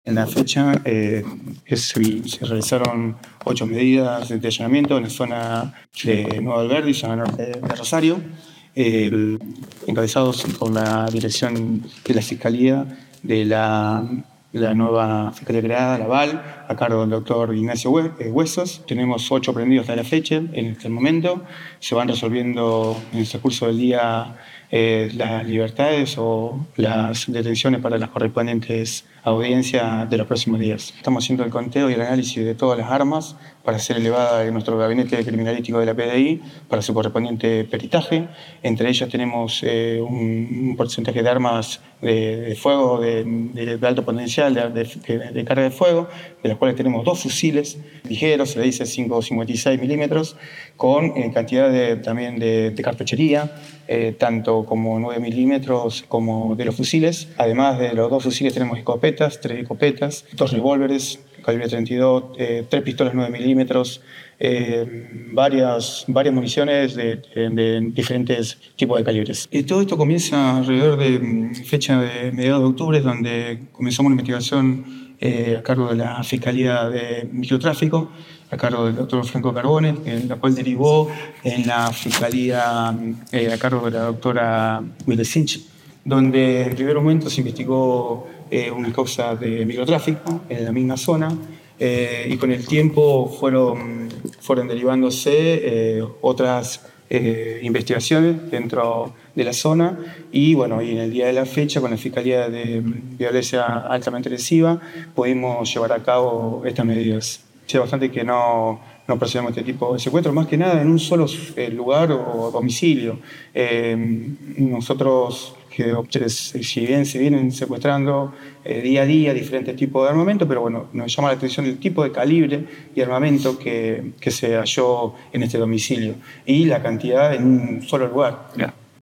En la fecha se realizaron 8 medidas de allanamiento en la zona de Nueva Alberdi, zona norte de Rosario, encabezados con la dirección de la Fiscalía de la nueva Fiscalía creada, la VAL, a cargo del doctor Ignacio Huesos. Tenemos 8 prendidos hasta la fecha en este momento. Se van resolviendo en el transcurso del día las libertades o las detenciones para las correspondientes audiencias de los próximos días. Estamos haciendo el conteo y el análisis de todas las armas para ser elevada en nuestro gabinete criminalístico de la PDI para su correspondiente peritaje. Entre ellas tenemos un porcentaje de armas de fuego de alto potencial de carga de fuego, de las cuales tenemos 2 fusiles ligeros, se le dice 5,56 milímetros, con cantidad también de cartuchería, tanto como 9 milímetros como de los fusiles. Además de los 2 fusiles tenemos escopetas, 3 escopetas, 2 revólveres calibre 32, 3 pistolas 9 milímetros, varias municiones de diferentes tipos de calibres. Y todo esto comienza alrededor de fecha de mediados de octubre, donde comenzamos una investigación a cargo de la Fiscalía de Microtráfico, a cargo del doctor Franco Carbone, en la cual derivó en la Fiscalía a cargo de la doctora Wildesinch, donde en primer momento se investigó una causa de microtráfico en la misma zona y con el tiempo fueron derivándose otras investigaciones dentro de la zona y bueno, y en el día de la fecha con la Fiscalía de Violencia Altamente Lesiva pudimos llevar a cabo estas medidas. Es bastante que no procedemos este tipo de secuestros, más que nada en un solo lugar o domicilio. Nosotros, si bien se vienen secuestrando día a día diferentes tipos de armamento, pero bueno, nos llama la atención el tipo de calibre y armamento que se halló en este domicilio y la cantidad en un solo lugar.